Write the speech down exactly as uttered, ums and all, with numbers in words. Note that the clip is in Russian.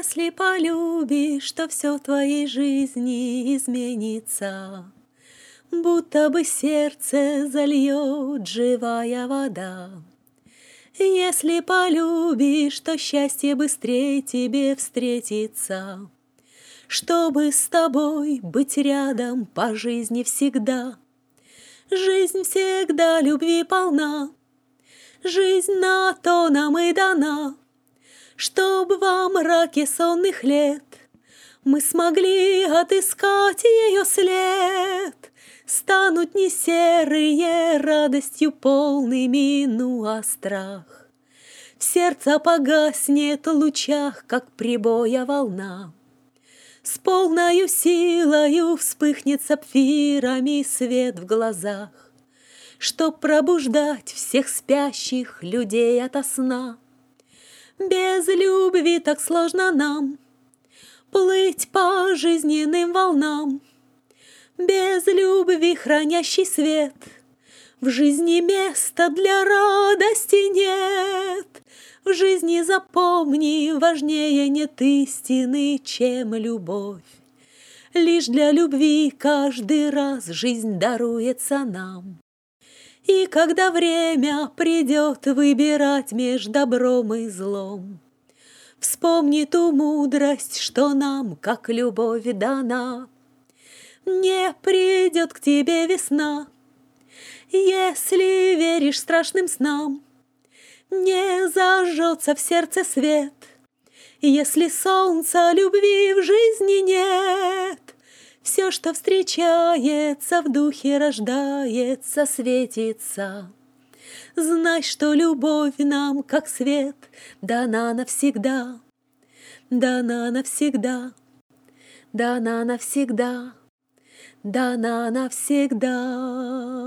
Если полюбишь, то все в твоей жизни изменится, будто бы сердце зальет живая вода. Если полюбишь, то счастье быстрее тебе встретится, чтобы с тобой быть рядом по жизни всегда. Жизнь всегда любви полна, жизнь на то нам и дана, чтоб во мраке сонных лет мы смогли отыскать ее след. Станут не серые радостью полными, ну а страх в сердце погаснет в лучах, как прибоя волна. С полною силою вспыхнет сапфирами свет в глазах, чтоб пробуждать всех спящих людей ото сна. Без любви так сложно нам плыть по жизненным волнам. Без любви хранящий свет в жизни места для радости нет. В жизни запомни, важнее нет истины, чем любовь. Лишь для любви каждый раз жизнь даруется нам. И когда время придет выбирать между добром и злом, вспомни ту мудрость, что нам, как любовь, дана. Не придет к тебе весна, если веришь страшным снам. Не зажжется в сердце свет, если солнца любви в жизни нет. Все, что встречается, в духе рождается, светится. Знай, что любовь нам, как свет, дана навсегда, дана навсегда, дана навсегда, дана навсегда.